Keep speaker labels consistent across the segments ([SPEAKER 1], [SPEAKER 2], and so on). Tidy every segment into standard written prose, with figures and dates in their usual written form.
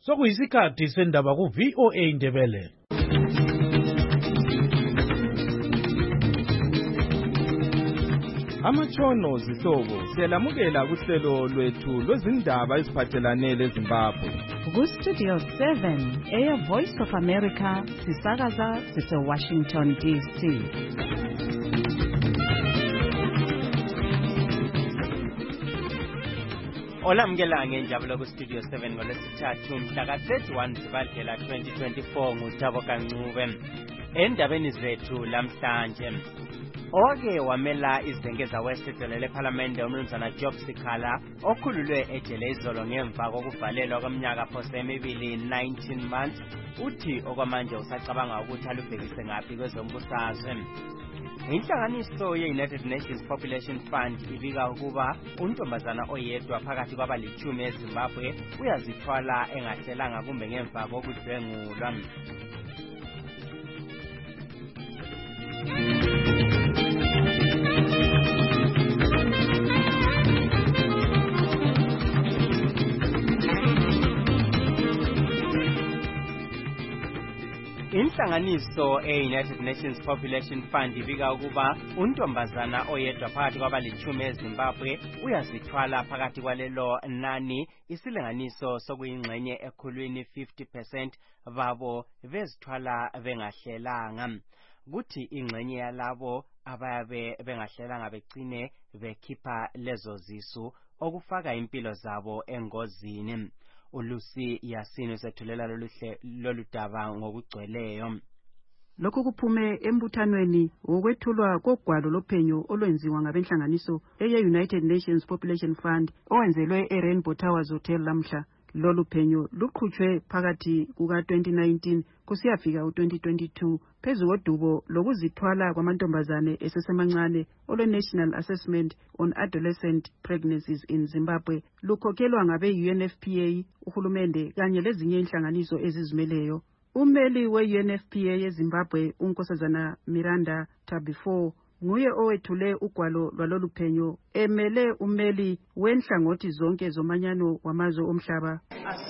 [SPEAKER 1] Sokuyisikhathi sendaba ku VOA Ndebele.
[SPEAKER 2] Amatshono zihlobo siyalamukela kuhlelo lwethu lwezindaba eziphathelane leZimbabwe.
[SPEAKER 3] Ku-Studio 7 Air Voice of America sisakaza sise-Washington DC.
[SPEAKER 4] Olamukela ngenjabulo ku-Studio 7 ngolwesithathu mhla ka-31 Zibandlela 2024 nguThabo Kancube. Endabeni zethu lamhlanje, oke wamela izidengeza wesitolo lephalamende umnumzana Job Sikhala okhululwe ejele izolo ngemva kokuvalelwa kweminyaka phose emibili 19 months, uthi okwamanje usacabanga ukuthi alubhekise ngaphi kwezombusazwe. Inhlanganiso ye-United Nations Population Fund ibika ukuba untombazana oyedwa phakathi kwabali-10 eZimbabwe uyazithwala engahlelanga kumbe ngemva kokudlwengulwa. Inhlanganiso e-United Nations Population Fund ibika ukuba untombazana oyedwa phakathi kwabali-10 eZimbabwe uyazithwala phakathi kwalelo nani, isilinganiso sokuyingxenye ekhulwini 50% babo bezithwala bengahlelanga. Kuthi ingxenye yalabo abayabe bengahlelanga begcine bekhipha lezo zisu okufaka impilo zabo engozini. uLucy Yasini usethulela lolu daba ngokugcweleyo.
[SPEAKER 5] Lokhu kuphume embuthanweni wokwethulwa kogwalo lophenyo olwenziwa ngabenhlanganiso eye-United Nations Population Fund owenzelwe eRainbow Towers Hotel lamhla. Lolu phenyo luqhutshwe phakathi kuka-2019 kusiyafika u-2022 phezu kodubo lokuzithwala kwamantombazane esesemancane olwe-National Assessment on Adolescent Pregnancies in Zimbabwe, lukhokhelwa ngabe-UNFPA, uhulumende kanye lezinye inhlanganiso ezizimeleyo. Ummeli we-UNFPA yeZimbabwe, unkosazana Miranda Tabifo, nguye owethule ugwalo lwalolu phenyo emele ummeli wenhlangothi zonke zomanyano wamazwe omhlaba.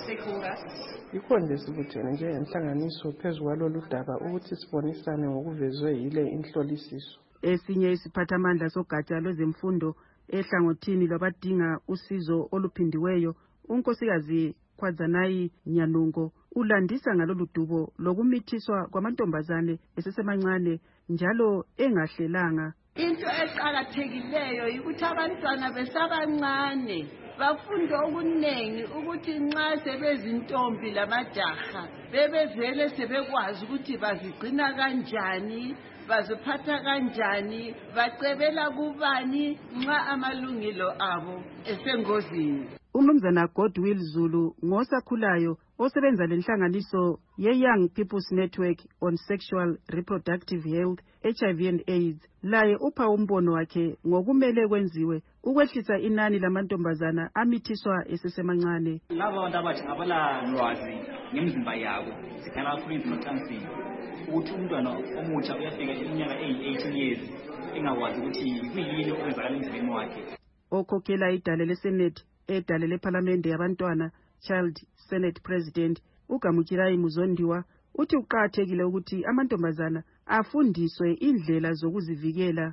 [SPEAKER 6] Yikho nje sikuthene njengenhlanganiso phezu kwalolu daba ukuthi sibonisane ngokuvezwe yile inhlolisiso.
[SPEAKER 5] Esinye isiphathamandla sogatsha lwezemfundo ehlangothini lwabadinga usizo oluphindiweyo, unkosikazi Khwadzanayi Nyanungo, ulandisa ngalolu dubo lokumithiswa kwamantombazane esesemancane njalo engahlelanga.
[SPEAKER 7] Into eqakathekileyo ukuthi abantwana besabancane bafunde okuningi ukuthi nxa sebezintombi lamajaha bebevele sebekwazi ukuthi bazigcina kanjani, baziphatha kanjani, bacebela kubani nxa amalungelo abo esengozini.
[SPEAKER 5] Umnumzana Godwill Zulu ngosakhulayo osebenza lenhlanganiso ye-Young People's Network on Sexual Reproductive Health, HIV and AIDS, laye upha umbono wakhe ngokumele kwenziwe ukwehlisa inani lamantombazana amithiswa esesemancane.
[SPEAKER 8] Laba abantu abathi abala lwazi ngemizimba yabo sikhana kakhulu indima ocansini ukuthi umntwana omutsha uyafika iminyaka eyi-18 years engakwazi ukuthi kuyini okwenzakala emzimbeni wakhe.
[SPEAKER 5] Okhokhela idale leSenate edale lephalamende yabantwana, Child Senate President uGamuchirai Muzondiwa, uthi uqakathekile ukuthi amantombazana afundiswe indlela zokuzivikela.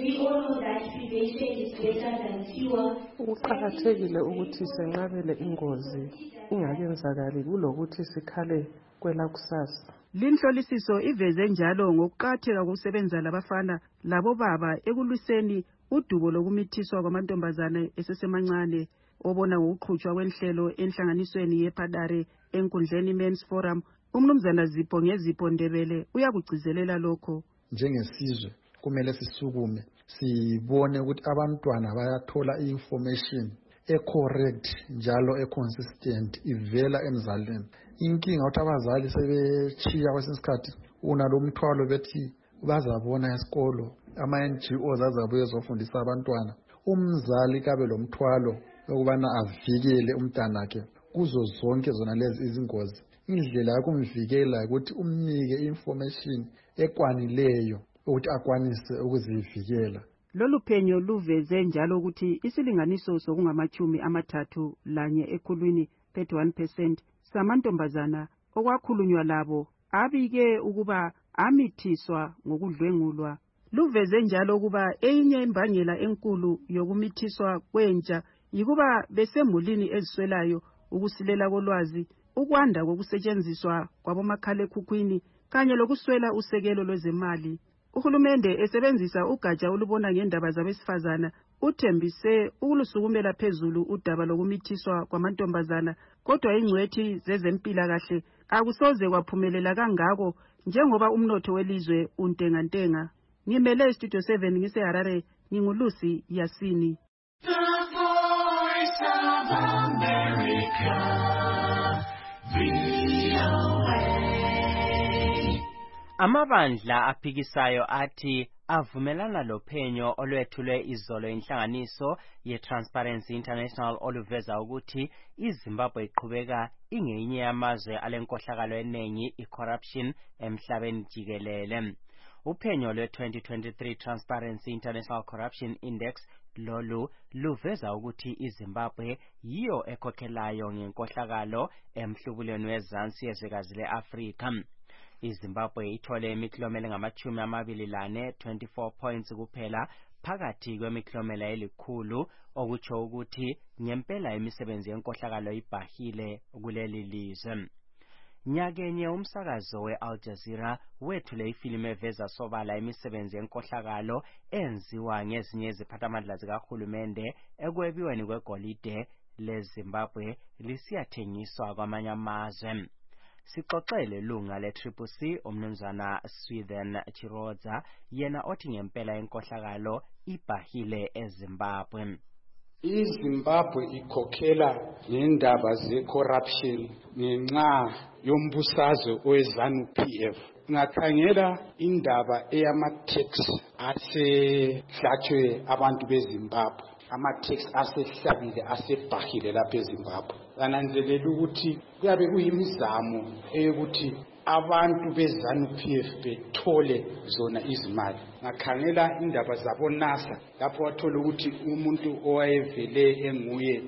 [SPEAKER 6] Kuqakathekile ukuthi senqabele ingozi ingakenzakali kulokuthi sikhale kwelakusasa.
[SPEAKER 5] Linhlolisiso iveze njalo ngokuqakatheka kokusebenza labafana labo baba ekulwiseni udubo lokumithiswa kwamantombazane esesemancane. Obona ngokuqhutshwa kwenhlelo enhlanganisweni yePadare enkundleni Men's Forum, umnumzana Zipho Ngezipho Ndebele uyakugcizelela lokho.
[SPEAKER 9] Njengesizwe kumele sisukume sibone ukuthi abantwana bayathola information ecorrect njalo econsistent ivela emzalini. Inkinga ukuthi abazali sebechiya kwesinsikhathi unalo umthwalo bethi bazabona esikolo ama-NGOs azabuye ezofundisa abantwana. Umzali kabe lo mthwalo ukubana avikele umntanakhe kuzo zonke zona lezi izingozi. Indlela yokumvikela ukuthi umnike information ekwanileyo ukuthi akwanise ukuzivikela.
[SPEAKER 5] Lolu phenyo luveze njalo ukuthi isilinganiso sokungama-31 ekhulwini 31% samantombazana okwakhulunywa labo abike ukuba amithiswa ngokudlwengulwa. Luveze njalo ukuba eyinye imbangela enkulu yokumithiswa kwentsha yikuba besemulini eziswelayo ukusilela kolwazi, ukwanda kokusetshenziswa kwabomakhalekhukhwini kanye lokuswela usekelo lwezemali. Uhulumende esebenzisa ugatsha olubona ngendaba zabesifazana uthembise ukulusukumela phezulu udaba lokumithiswa kwamantombazana, kodwa ingcwethi zezempilakahle akusoze kwaphumelela kangako njengoba umnotho welizwe untengantenga. Ngimele Studio 7 ngiseHarare, ngingulusi Yasini.
[SPEAKER 4] Amabandla aphikisayo athi avumelana lophenyo olwethulwe izolo inhlanganiso ye-Transparency International oluveza ukuthi iZimbabwe iqhubeka ingeyinye yamazwe alenkohlakalo eningi i-corruption emhlabeni jikelele. Uphenyo lwe-2023 Transparency International Corruption Index lolu luveza ukuthi iZimbabwe yiyo ekhokhelayo ngenkohlakalo emhlubulweni wezansi yezwekazi le-Afrika. iZimbabwe ithole imiklomelo ngama-24 24 points kuphela phakathi kwemiklomelo elikhulu, okutsho ukuthi ngempela imisebenzi yenkohlakalo ibhahile kuleli lizwe. Nyakenye umsakazo we-Al Jazeera wethule ifilimu eveza sobala imisebenzi yenkohlakalo enziwa ngezinye iziphathamandla zikahulumende ekwebiweni kwegolide leZimbabwe lisiyathengiswa kwamanye amazwe. Sixoxele lunga le-CCC umnumzana Swithen Chirodza yena othi ngempela inkohlakalo ibhahile eZimbabwe.
[SPEAKER 10] iZimbabwe ikhokhela ngendaba ze-corruption ngenxa yombusazwe owe-ZANU-PF. Ngakhangela indaba eyama-tax asehlatshwe abantu beZimbabwe, ama-tax asehlabile asebhahile lapha eZimbabwe. Ngananzelela ukuthi kuyabe kuyimizamo eyokuthi abantu beZANU-PF bethole zona izimali. Ngakhangela indaba zabo-NASA lapho wathola ukuthi umuntu owayevele enguye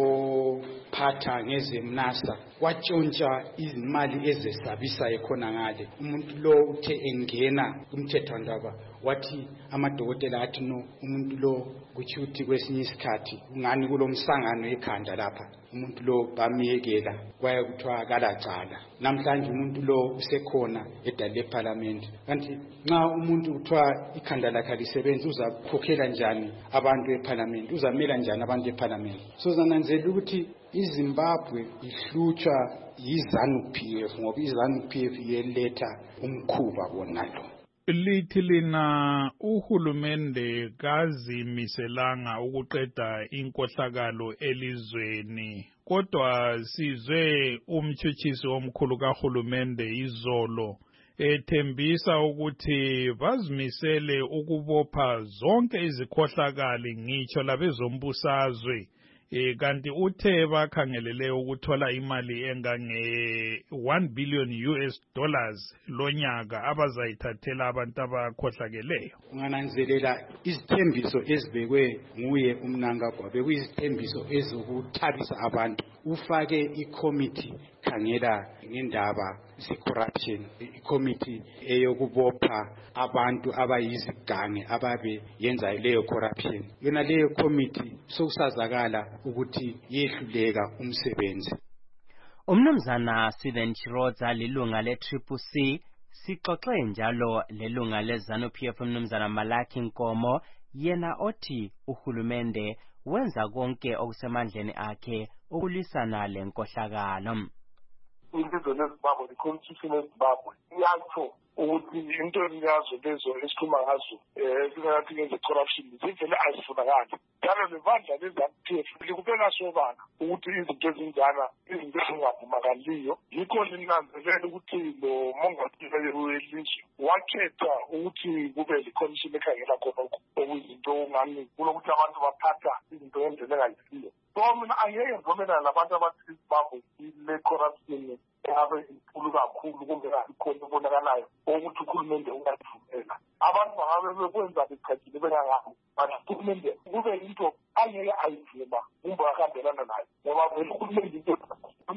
[SPEAKER 10] ophatha ngezemNASA watshontsha izimali ezesabisayo khona ngale. Umuntu lo uthe engena kumthethwandaba wathi amadokotela athi no, umuntu lo kuthi uthi kwesinye isikhathi ungani kulomsangano ekhanda lapha, umuntu lo bamiyekela kwaye kuthiwa akalacala. Namhlanje umuntu lo usekhona edale leParliament. Kanti nxa umuntu kuthiwa ikhanda lakhe lisebenza uzakhokhela njani abantu eParliament, uzamela njani abantu eParliament? So zananzela ukuthi iZimbabwe ihlutshwa yiZANU-PF ngoba iZANU-PF yeletha umkhuba wonalo.
[SPEAKER 11] Lithi lina uhulumende kazimiselanga ukuqeda inkohlakalo elizweni, kodwa sizwe umtshutshisi omkhulu kahulumende izolo ethembisa ukuthi bazimisele ukubopha zonke izikhohlakali ngitsho labezombusazwe. Kanti uthe bakhangelele ukuthola imali engange $1 billion lonyaka abazayithathela abantu abakhohlakeleyo.
[SPEAKER 10] Ungananzelela izithembiso ezibekwe nguye uMnangagwa bekuyizithembiso ezokuthabisa abantu. Ufake ikomiti khangela ngendaba ze-corruption, ikomiti eyokubopha abantu abayizigange ababe yenza leyo corruption. Yona leyo komiti sokusazakala ukuthi yehluleka umsebenzi.
[SPEAKER 4] Umnumzana Swithen Chirodza lilunga le-CCC sixoxe njalo lelunga le-ZANU-PF umnumzana Malaki Nkomo yena othi uhulumende wenza konke okusemandleni akhe ukulwisana lenkohlakalo.
[SPEAKER 12] Ilizwe leZimbabwe, the constitution leZimbabwe iyatsho ukuthi into yazo lezo esikhuluma ngazo ezingathi ngeze-corruption zivele azifunakali. Njalo lebandla le-ZANU-PF likubeka sobala ukuthi izinto ezinjana, izinto ezingavumakaliyo. Yikho linanzelela ukuthi lo mongameli welizwe wakhetha ukuthi kube likhomishini ekhangela khona okuyizinto ngani kulokuthi abantu baphatha izinto ngendlela engayisiyo. So mina angeke ngivumelana nabantu abathi iZimbabwe ile-corruption engabe inkulu kakhulu kumbe ikhona ebonakalayo ukuthi uhulumende ungayivumela. Abantu bangabe bekwenza becatshile bengangani, but uhulumende kube into angeke ayivuma kumbe akahambelana nayo, ngoba vele uhulumende into akhuluma ngayo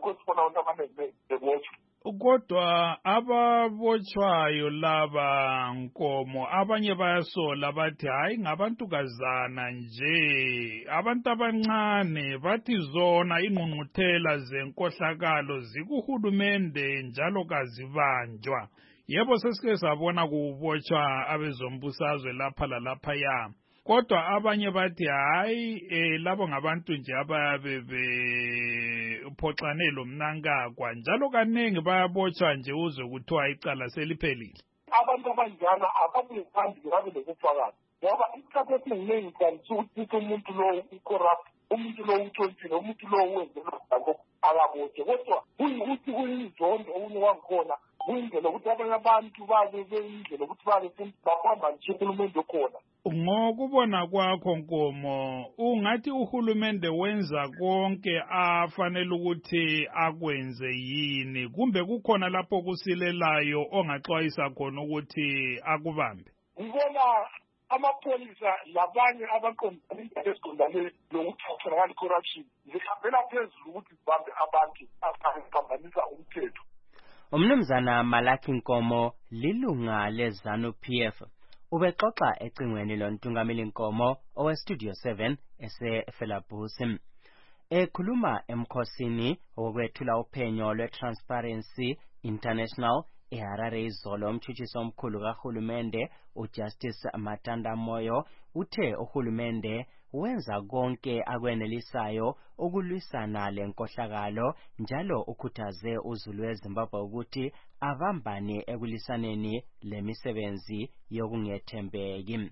[SPEAKER 12] yikho sibona abantu abaningi bebotshwa.
[SPEAKER 11] Kodwa ababotshwayo laba Nkomo abanye bayasola bathi hayi ngabantukazana nje, abantu abancane, bathi zona ingqungquthela zenkohlakalo zikuhulumende njalo kazibanjwa. Yebo sesike sabona kubotshwa abezombusazwe lapha lalaphaya. Kodwa abanye bathi hayi labo ngabantu nje abayabe bephoxane lomnankagwa njalo kanengi bayabotshwa nje uzwe kuthiwa icala seliphelile.
[SPEAKER 12] Abantu abanjalo abanezandi babe lokufakazi ngoba isikhathi esiningi kanti ukuthi umuntu lo ucorrupt, umuntu lo uthontile, umuntu lo wenze lokho akabotshwe, kodwa kuyikuthi kuyinzondo okunye wangikhona kuyindlela ukuthi abanye abantu babe beyindlela ukuthi babe bahamba nje uhulumende okhona.
[SPEAKER 11] Ngokubona kwakho Nkomo, ungathi uhulumende wenza konke afanele ukuthi akwenze yini, kumbe kukhona lapho kusilelayo ongaxwayisa khona ukuthi akubambe?
[SPEAKER 12] Ngibona amapholisa labanye abaqondana indaba eziqondane lokuthathelana corruption zihambela phezulu ukuthi zibambe abantu abaphambanisa umthetho.
[SPEAKER 4] Umnumzana Malaki Nkomo lilunga leZANU-PF ubexoxa ecingweni lontungameli Nkomo oweStudio 7 eseFelabhusi. Ekhuluma emkhosini wokwethula uphenyo lweTransparency International eHarare izolo, umtshutshisi omkhulu kahulumende uJustice Matanda Moyo uthe uhulumende wenza konke akwenelisayo ukulwisana lenkohlakalo, njalo ukhuthaze uzulu weZimbabwe ukuthi abambane ekulisaneni lemisebenzi yokungethembeki.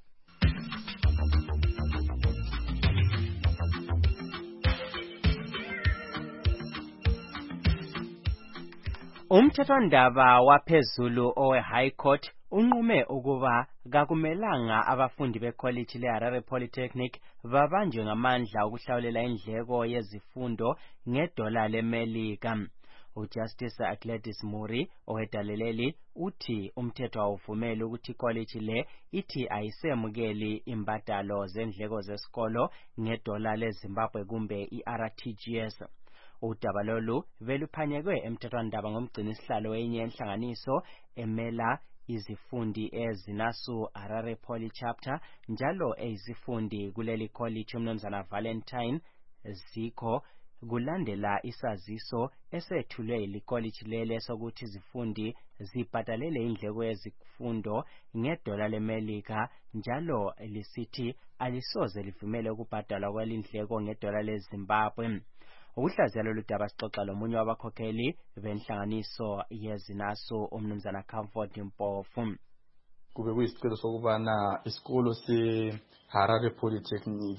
[SPEAKER 4] Umthethwandaba waphezulu owe-High Court unqume ukuba kakumelanga abafundi becollege leHarare Polytechnic babanjwe ngamandla ukuhlawulela indleko yezifundo $1 leMelika. uJustice Gladys Muri owedaleleli uthi umthetho awuvumeli ukuthi icollege le ithi ayisemukeli imbadalo zendleko zesikolo $1 leZimbabwe kumbe iRTGS. Udaba lolu beluphanyekwe emthethwandaba ngomgcinisihlalo wenye inhlanganiso emela izifundi ezinasu Harare Poly chapter njalo ezifundi kuleli college umnumzana Valentine Zikho, kulandela isaziso esethulwe licollege lele sokuthi izifundi zibhadalele indleko yezifundo $1 leMelika njalo lisithi alisoze livumele ukubhadalwa kwalindleko $1 leZimbabwe. Ukuhlaziya lolu daba sixoxa lomunye wabakhokheli benhlanganiso yezinasu umnumzana Comfort Mpofu.
[SPEAKER 13] Kube kuyisicelo sokubana isikolo seHarare Polytechnic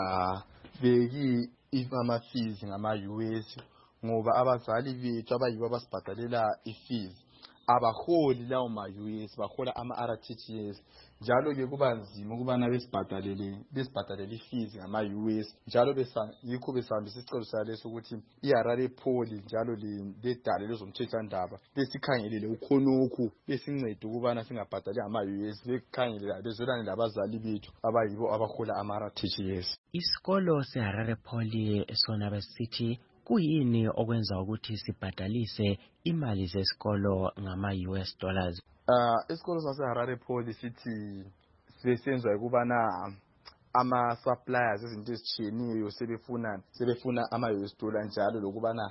[SPEAKER 13] singabeki ama-fees ngama-US ngoba abazali bethu abayibo abasibhadalela i-fees abaholi lawo ma-US, bahola ama-RTGS. Njalo-ke kuba nzima ukubana besibhadalele i-fees ngama-US. Njalo yikho besihambisa isicelo saleso ukuthi iHarare Poly njalo ledale lezomthethwandaba besikhangelele ukhonokhu besincede ukubana singabhadali ngama-US, bekhangelele bezwelane labazali bethu abayibo abahola ama-RTGS.
[SPEAKER 4] Isikolo seHarare Poly sona besithi kuyini okwenza ukuthi sibhadalise imali zesikolo ngama-US dollars?
[SPEAKER 13] Isikolo saseHarare Poly sithi sesenzwa ukubana ama-suppliers ezinto ezitshiyeneyo sebefuna ama-US dollar njalo lokubana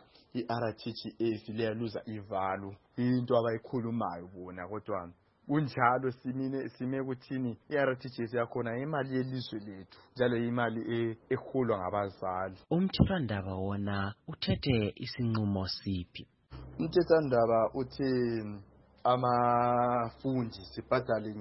[SPEAKER 13] i-RTGS liyaluza ivalue, into abayikhulumayo bona. Kodwa kunjalo sime kuthini i-RTGS yakhona imali yelizwe lethu njalo imali eholwa ngabazali.
[SPEAKER 4] Umthethwandaba wona uthethe isinqumo siphi?
[SPEAKER 13] Umthethwandaba uthi amafundi sibhadale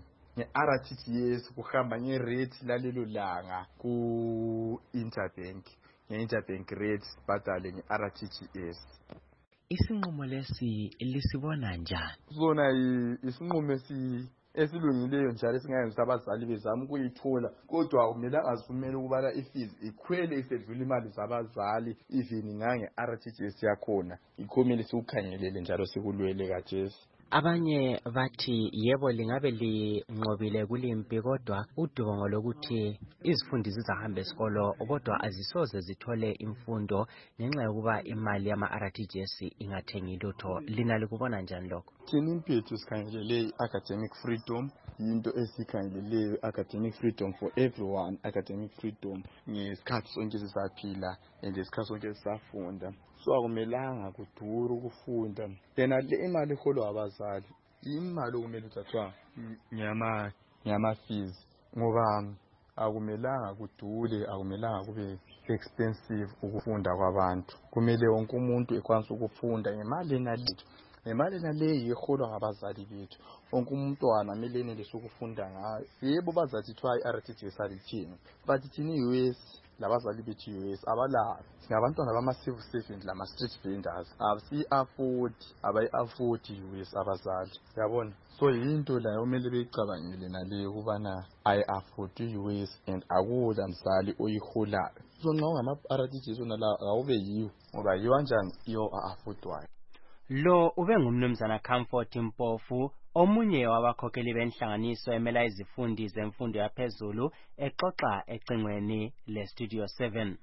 [SPEAKER 13] nge-RTGS kuhamba nge-rate lalelo langa ku-interbank, nge-interbank rate sibhadale nge-RTGS.
[SPEAKER 4] Isinqumo lesi lisibona njani?
[SPEAKER 13] Sona isinqumo esilungileyo njalo esingayenza abazali bezama ukuyithola, kodwa kumele angazivumeli ukubana i-fees ikhwele isedlula imali zabazali even ngange-RTGS yakhona. Yikho kumele sikukhangelele njalo sikulwele kathesi.
[SPEAKER 4] Abanye bathi yebo lingabe linqobile kulimpi kodwa udubongo lokuthi izifundi zizahamba esikolo kodwa azisoze zithole imfundo ngenxa yokuba imali yama-RTGS ingathengi lutho. Lina likubona njani lokho?
[SPEAKER 13] Thina impethu sikhangelele academic freedom, into esikhangeleleyo academic freedom for everyone, academic freedom ngesikhathi sonke sisaphila ngesikhathi sonke sisafunda. So akumelanga kuduru ukufunda. Yena le imali eholwa abazali imali okumele uthathwa nyama fees ngoba akumelanga kudule, akumelanga kube expensive ukufunda kwabantu. Kumele wonke umuntu ekwanisa ukufunda ngemali enaleyo. Nemali naleyo eholwa ngabazali bethu. Wonke umntwana kumele enelise ukufunda ngayo. Yebo bazathi kuthiwa i-RTGS alithini, but thina i-US labazali bethu i-US abalayo. Singabantwana bama-civil servant lama-street vendors. Abayi-afford i-US abazali. Yabona? So yinto la kumele beyicabangile naleyo ukubana ayi-afford i-US and akula mzali oyiholayo. So nxa ungama-RTGS onala awube yiwo ngoba yiwo kanjani iyo a-affordwayo.
[SPEAKER 4] Lo ube ngumnumzana Comfort Mpofu, omunye wabakhokheli benhlanganiso emela izifundi zemfundo yaphezulu, exoxa ecingweni le Studio 7.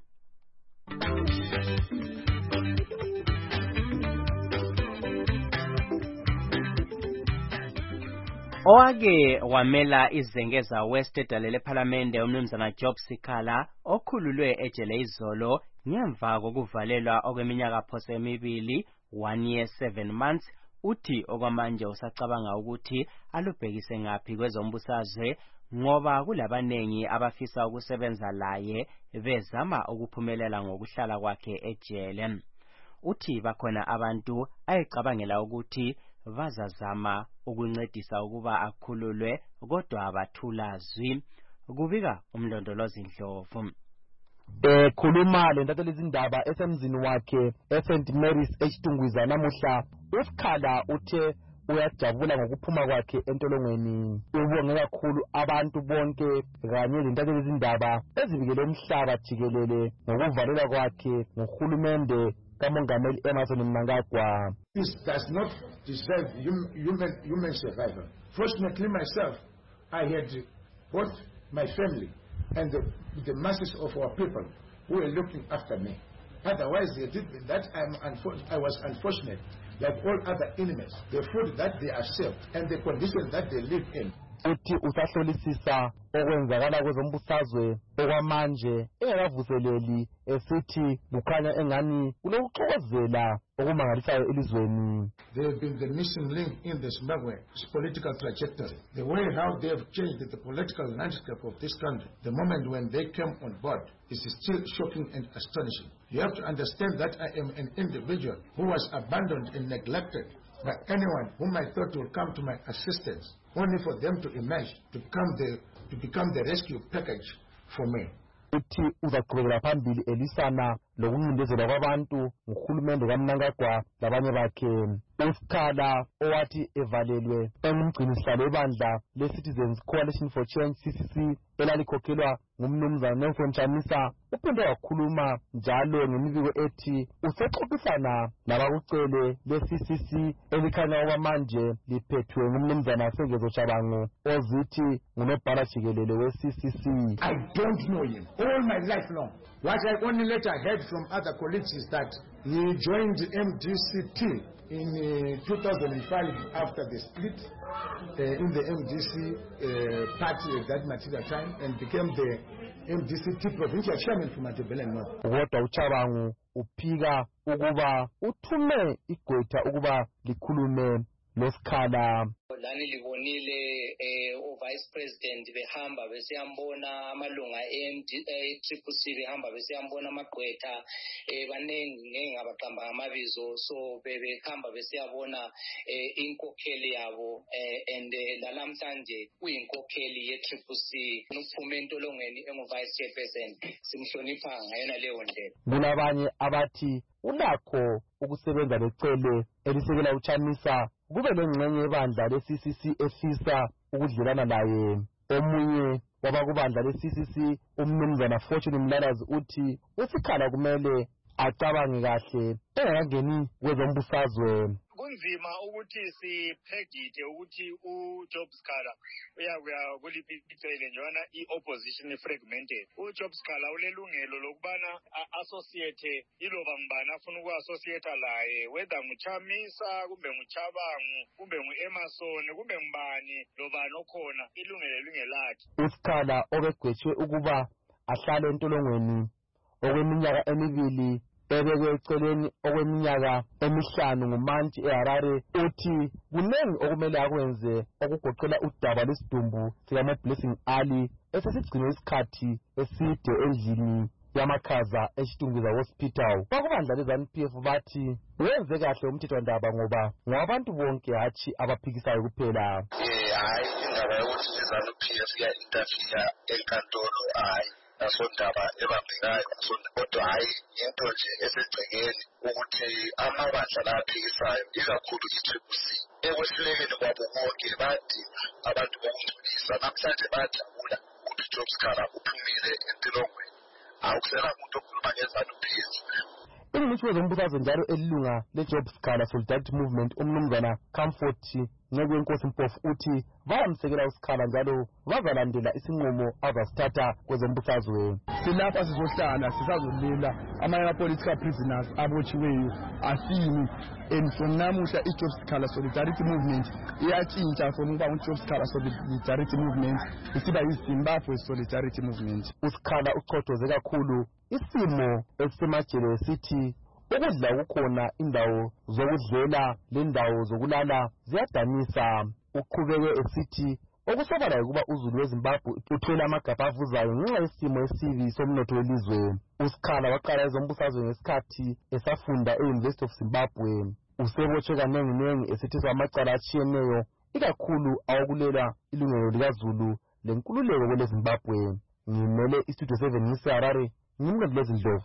[SPEAKER 4] Owake wamela izengeza West edalele parliamente umnumzana Job Sikhala okhululwe ejele izolo ngemva kokuvalelwa okweminyaka phose emibili 1 year 7 months, uthi okwamanje usacabanga ukuthi alubhekise ngaphi kwezombusazwe ngoba kulabanengi abafisa ukusebenza laye bezama ukuphumelela ngokuhlala kwakhe ejele. Uthi bakhona abantu ayicabangela ukuthi bazazama ukuncedisa ukuba akhululwe kodwa abathula zwi, kubika umlondolozi Ndlovu.
[SPEAKER 14] Khuluma lentatheli izindaba esemzini wakhe eSt Mary's eChitungwiza namuhla, uSikhala uthe uyajabula ngokuphuma kwakhe entolongweni. Ubonge kakhulu abantu bonke kanye lentatheli izindaba ezibikele umhlaba jikelele ngokuvalelwa kwakhe nguhulumende kaMongameli Emmerson Mnangagwa.
[SPEAKER 15] This does not deserve human survival. Fortunately myself, I had both my family and the masses of our people who were looking after me. Otherwise, I was unfortunate, like all other enemies. The food that they are served and the conditions that they live in.
[SPEAKER 14] Uthi usahlolisisa okwenzakala kwezombusazwe okwamanje engakavuseleli esithi kukhanya engani kulokuxokozela okumangalisayo elizweni.
[SPEAKER 15] They have been the missing link in the Zimbabwe's political trajectory. The way how they have changed the political landscape of this country, the moment when they came on board, is still shocking and astonishing. You have to understand that I am an individual who was abandoned and neglected by anyone whom I thought would come to my assistance, only for them to emerge, to become the rescue package for me.
[SPEAKER 14] Uthi uzaqhubekela phambili elisana lokuncindezelwa kwabantu nguhulumende kaMnangagwa labanye bakhe. uSikhala owathi evalelwe engumgcinisihlalo webandla le-Citizens Coalition for Change CCC elalikhokhelwa ngumnumzana Nelson Chamisa, uphinde wakhuluma njalo ngemibiko ethi usexoxisana nabakucele le-CCC elikhanya okwamanje liphethwe ngumnumzana Sengezo Shabangu ozithi ngunobhala jikelele we-CCC.
[SPEAKER 15] I don't know him all my life long. What I only later heard from other colleagues is that he joined MDCT in 2005 after the split in the MDC party at that material time and became the MDCT provincial chairman for Matabele North.
[SPEAKER 14] Kodwa uChabangu uphika ukuba uthume igqwetha ukuba likhulume loSikhala.
[SPEAKER 16] Lani libonile vice president behamba besiyambona amalunga e-TCC behamba besiyambona amagqwetha baningi ngabaqamba amabizo, so behamba besiyabona inkokheli yabo and lalamhlanje uyinkokheli ye-TCC uphume entolongweni engu-vice chairperson, simhlonipha ngayona leyo ndlela.
[SPEAKER 14] Kulabanye abathi ulakho ukusebenza lecele elisekela uChamisa kube lengxenye yebandla le-CCC efisa ukudlelana naye. Omunye wabakubandla le-CCC umnumzana Fortune Mlalazi uthi uSikhala kumele acabange kahle engakangeni kwezombusazwe.
[SPEAKER 17] kunzima ukuthi siphedite ukuthi uJob Skhara uyakuya kuliphi icele njana i-opposition fragmented. uJob Skhara ulelungelo lokubana associate iloba ngibani afuna uku-associate laye, whether nguChamisa kumbe nguChabangu kumbe ngu-Emerson kumbe ngibani lobani okhona, ilungelo lingelakhe.
[SPEAKER 14] uSkhala obegwetshwe ukuba ahlale entolongweni okweminyaka emibili ebekwe eceleni okweminyaka emihlanu nguManti eHarare uthi kunengi okumele akwenze okugoqela udaba lwesidumbu sikaMoblessing Ali esesigcine isikhathi eside endlini yamakhaza eChitungwiza Hospital. Bakubandla leZANU-PF bathi wenze kahle umthethwandaba ngoba ngabantu bonke hatshi abaphikisayo kuphela.
[SPEAKER 18] Hayi indaba yokuthi iZANU-PF ya-interfere enkantolo hayi nasondaba ebambekayo kodwa hayi into nje esegcekeni ukuthi amabandla laphikisayo ikakhulu i-TCC ekwehlulekeni kwabo bonke badinga abantu bokungcolisa. Namhlanje bayajabula ukuthi uJob Skhara uphumile entolongweni, awukusela umuntu okhuluma ngeZANU-PF.
[SPEAKER 14] Ingcitshi wezombusazwe njalo elilunga leJob Skhara Solidarity Movement umnumzana Comfort Nceku Mpofu uthi bayamsekela uSkhala njalo bazalandela isinqumo azasithatha kwezombusazwe.
[SPEAKER 19] Silapha sizohlala sisazolila ama-political prisoners abotshiweyo asini, and from namuhla iJob Skhara Solidarity Movement iyatshintsha from ukuba uJob Skhara Solidarity Movement isiba yiZimbabwe Solidarity Movement.
[SPEAKER 14] uSkhala ucothoze kakhulu isimo esisemajele sithi ukudla kukhona, indawo zokudlela lendawo zokulala ziyadanisa. Uqhubeke esithi okusobala ukuba uzulu weZimbabwe uthwele amagabha avuzayo ngenxa yesimo esibi somnotho welizwe. uSkhala waqala ezombusazwe ngesikhathi esafunda e-University of Zimbabwe. Usebotshwe kanenginengi esetheswa amacala atshiyeneyo ikakhulu awokulela ilungelo likaZulu lenkululeko kweleZimbabwe. Ngimele iStudio 7 ngiseHarare, ngimlondolozi Ndlovu.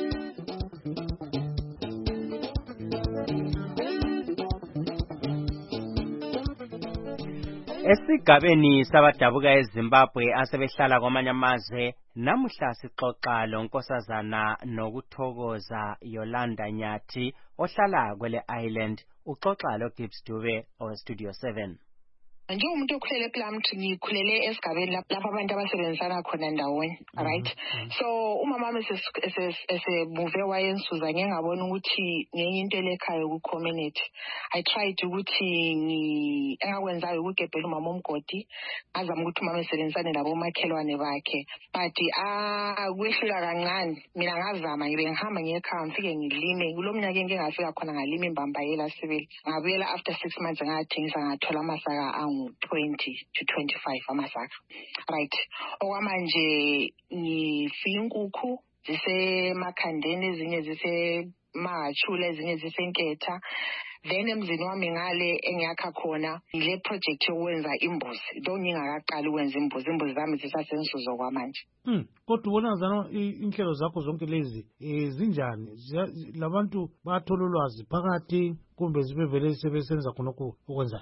[SPEAKER 4] Esigabeni sabadabuka eZimbabwe asebehlala kwamanye amazwe, namuhla sixoxa lonkosazana nokuthokoza Yolanda Nyathi ohlala kwele island. Uxoxa lo Gibbs Dube oStudio 7.
[SPEAKER 20] Njengomuntu okhulele ePlumtree ngikhulele esigabeni lapho abantu abasebenzisana khona ndawonye, right? So umama wami esemuve wayensuza ngengabona ukuthi ngenye into elekhaya ku community. I tried ukuthi engakwenzayo ukugebhela umama omgodi, azama ukuthi umama esebenzisane nabo makhelwane bakhe. But kwehlula kancane, mina ngazama ngibe ngihamba ngekhaya ngifike ngilime. Kulomnyaka engingafika khona ngalima imbambayela sibili. Ngabuyela after 6 months ngathengisa ngathola amasaka 20 to 25 amasaka, right? Okwamanje ngifuya inkukhu zisemakhandeni, ezinye zisemahachula, ezinye zisenketha. Then emzini wami ngale engiyakha khona ile project yokwenza imbuzi. Lo ngingakaqali ukwenza imbuzi zami zisasensuzo kwamanje.
[SPEAKER 1] Kodwa ubona zana inhlelo zakho zonke lezi zinjani? Labantu bathola ulwazi phakathi kumbe zibevele sebesenza khonokho okwenzayo?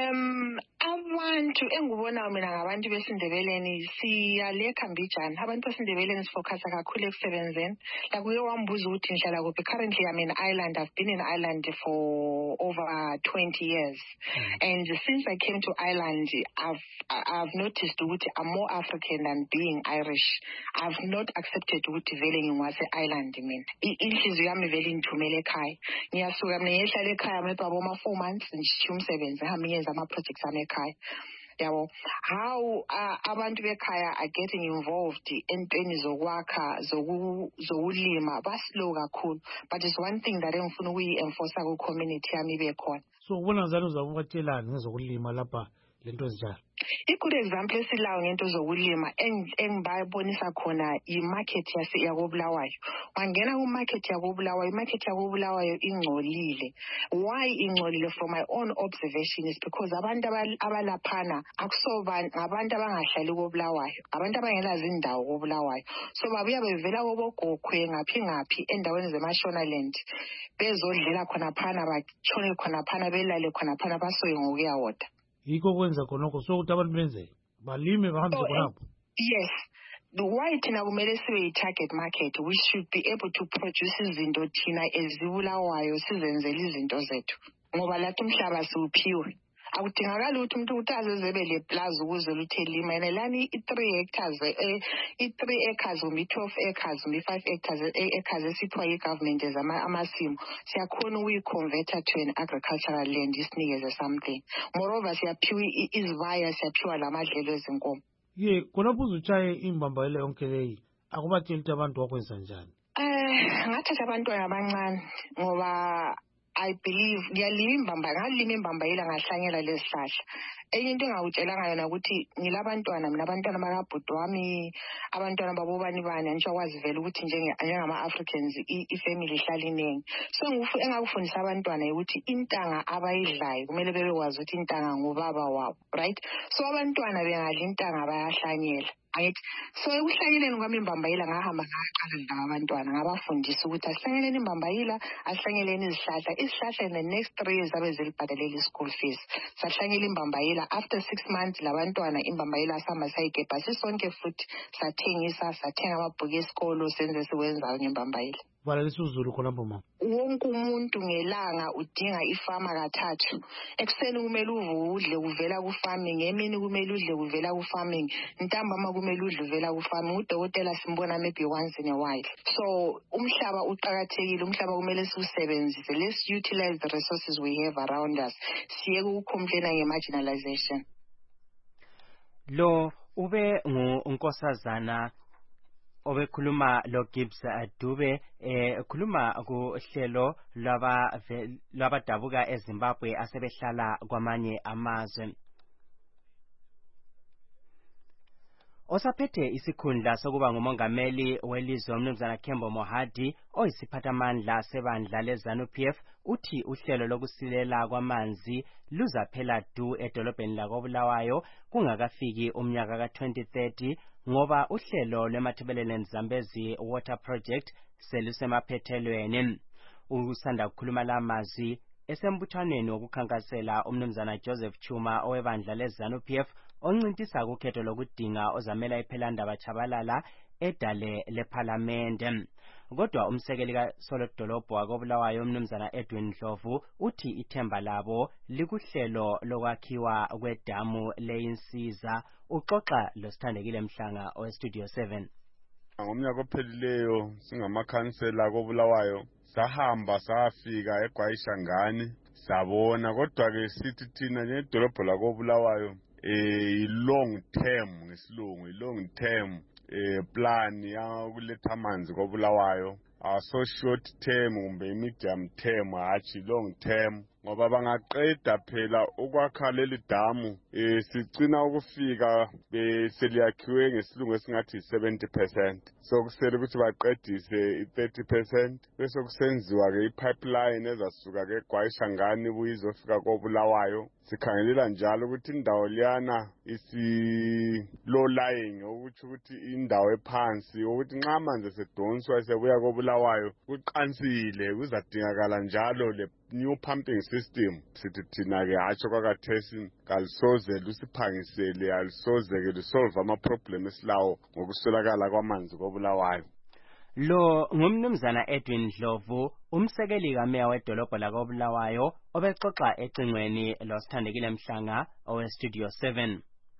[SPEAKER 20] Abantu engubona mina ngabantu besindebeleni siyalekha mbijana. Abantu besindebeleni sifocusa kakhulu ekusebenzeni. Like uye wambuza ukuthi ngihlala kuphi. Currently I'm in Ireland. I've been in Ireland for over 20 years. And since I came to Ireland, I've noticed ukuthi I'm more African than being Irish. I've not accepted ukuthi vele ngingwase Ireland mina. Inhliziyo yami vele ingithumele ekhaya. Ngiyasuka mina ngihlala ekhaya mebaba oma 4 months ngishiya umsebenzi ngihamba ngenza ama projects ami ekhaya. Yabo, how abantu bekhaya are getting involved entweni zokwakha zokulima baslow kakhulu, but it's one thing that engifuna ukuyi-enforce ku community yami bekhona.
[SPEAKER 1] So ubona njalo uzakubatshelani ngezokulima lapha lento ezinjalo?
[SPEAKER 20] I-good example esilayo ngento zokulima engibayibonisa khona i-market yakoBulawayo. Wangena ku-market yakoBulawayo, i-market yakoBulawayo ingcolile. Why ingcolile? From my own observation is because abantu abalaphana ngabantu abangahlali koBulawayo, abantu abangelazi indawo koBulawayo. So babuya bevela koBogokhwe ngaphi endaweni zeMashonaland bezodlela khona phana, batshone khona phana, belale khona phana, basoye ngokuyawoda.
[SPEAKER 1] Yiko kwenza khonokho so ukuthi abantu benze balime bahambe khonapho.
[SPEAKER 20] Yes. Why thina kumele sibe i-target market? We should be able to produce izinto thina ezibulawayo sizenzele izinto zethu. ngoba lathi umhlaba siwuphiwe. Akudingakala ukuthi umuntu ukuthi azezebe le plaza ukuze luthelima yena lani i3 hectares i3 acres kumbe 12 acres kumbe 5 acres esithiwa yi-government as amasimu siyakhona ukuyi-converta to an agricultural land isinikeze something. Moreover siyaphiwa izivaya siyaphiwa lamadlelo ezinkomo.
[SPEAKER 1] Khonapho uzutshaye imbambayelo yonke leyi akubatsheli ukuthi abantu wakwenza njani?
[SPEAKER 20] Ngathatha abantwana abancane ngoba I believe ngalima imbambayela ngahlanyela lesihlahla. Enye into engawutshelanga yona ukuthi ngilabantwana mina abantwana bakabhuti wami abantwana babobani bani angisho vele ukuthi njengama-Africans ifamily ihlala iningi. So engakufundisa abantwana ukuthi intanga abayidlayo kumele bebekwazi ukuthi intanga ngubaba wabo, right? So abantwana bengadla intanga bayahlanyela. So ekuhlanyeleni kwami imbambayila ngahamba ngaqala laba abantwana ngabafundisa ukuthi asihlanyeleni imbambayila asihlanyeleni izihlahla in the next 3 years abe zilibhadalela i-school fees. Sahlanyela imbambayila after 6 months labantwana imbambayila sahamba sayigebha sisonke futhi sathengisa sathenga amabhuku esikolo senze siwenzayo ngembambayila.
[SPEAKER 1] Balalisa uZulu khonapho mama.
[SPEAKER 20] Wonke umuntu ngelanga udinga ifama kathathu. Ekuseni kumele udle kuvela ku-farming, emini kumele udle kuvela ku-farming, ntambama kumele udle uvela ku-farming. Udokotela simbona maybe once in a while. So umhlaba uqakathekile, umhlaba kumele siwusebenzise. Let's utilize the resources we have around us. Siyeke ukucomplaina nge-marginalization.
[SPEAKER 4] Lo ube unkosazana obekhuluma lo Gibbs Dube khuluma kuhlelo lwabadabuka eZimbabwe asebehlala kwamanye amazwe. Osaphethe isikhundla sokuba ngumongameli welizwe uMnumzana Kembo Mohadi oyisiphathamandla sebandla leZANU-PF uthi uhlelo lokusilela kwamanzi luzaphela du edolobheni lakoBulawayo kungakafiki umnyaka ka-2030 ngoba uhlelo lweMatabeleland Zambezi Water Project selusemaphethelweni. Usanda kukhuluma lamazwi esembuthanweni wokukhankasela uMnumzana Joseph Chuma owebandla leZANU-PF oncintisa kukhetho lokudinga ozamela iphelandaba Chabalala edale leParliament. Kodwa umsekeli kaSolodolobho wakoBulawayo uMnumzana Edwin Ndlovu uthi ithemba labo likuhlelo lokwakhiwa kwedamu leyinsiza. Uxoxa loSithandekile Mhlanga oweStudio 7.
[SPEAKER 21] Ngomnyaka ophelileyo singamakhansela koBulawayo sahamba safika eGwayishangani sabona, kodwa ke sithi thina nedolobho lakoBulawayo long term ngesilungu long term plan yakuletha amanzi koBulawayo, so short term kumbe medium term hatshi long term, ngoba bangaqeda phela ukwakha leli damu sicina ukufika seliyakhiwe ngesilungu esingathi 70%, so kusele ukuthi baqedise i-30% bese kusenziwa ke ipipeline ezasuka ke eGwayishangani buyizofika koBulawayo. Sikhangelela njalo ukuthi indawo liyana isi-low lying, ukuthi indawo ephansi, ukuthi nxa amanzi esedonswa esebuya koBulawayo kuqansile, kuzadingakala njalo le new pumping system. Sithi thina ke hatsho kwakathesi kalisoze lusiphangisele, alisoze ke lisolve ama-problem esilawo ngokuswelakala kwamanzi koBulawayo.
[SPEAKER 4] Lo ngumnumzana Edwin Ndlovu, umsekeli kameya wedolobho lakoBulawayo obexoxa ecingweni loSithandekile Mhlanga oweStudio 7.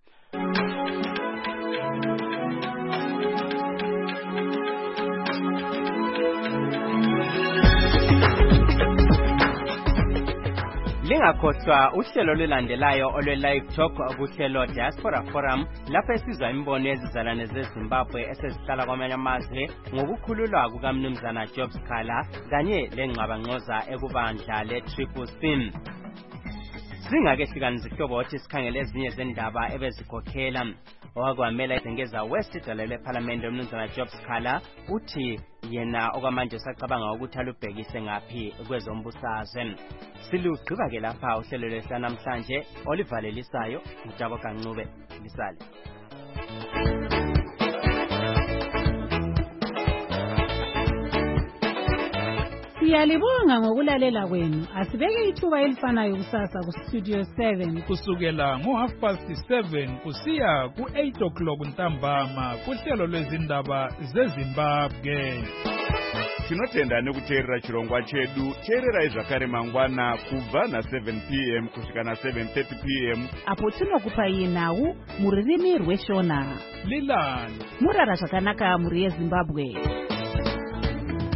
[SPEAKER 4] Lingakhohlwa uhlelo lulandelayo olwe-Live Talk kuhlelo Diaspora Forum lapho esizwa imbono yezizalwane zeZimbabwe esezihlala kwamanye amazwe ngokukhululwa kukaMnumzana Job Sikhala kanye lengxabangxoza ekubandla le-CCC. Singakehlikani zihlobo othi sikhangele ezinye zendaba ebezikhokhela. Owakwamela izengeza West idale leParliament uMnumzana Job Sikhala uthi yena okwamanje usacabanga ukuthi alubhekise ngaphi kwezombusazwe. Silugqiba ke lapha uhlelo lwehla namhlanje olivalelisayo uJabo Kancube lisale.
[SPEAKER 22] Siyalibonga ngokulalela kwenu. Asibeke ithuba elifanayo kusasa kuStudio 7
[SPEAKER 11] kusukela ngo7:30 kusiya ku8 o'clock ntambama kuhlelo lwezindaba zeZimbabwe.
[SPEAKER 2] tinotenda nekuteerera chirongwa chedu. teererai zvakare mangwana kubva na7 p.m. kusvika na7:30 p.m.
[SPEAKER 3] apo tinokupai nhau muririmi rweshona.
[SPEAKER 11] Lilani
[SPEAKER 3] murara zvakanaka muri yeZimbabwe.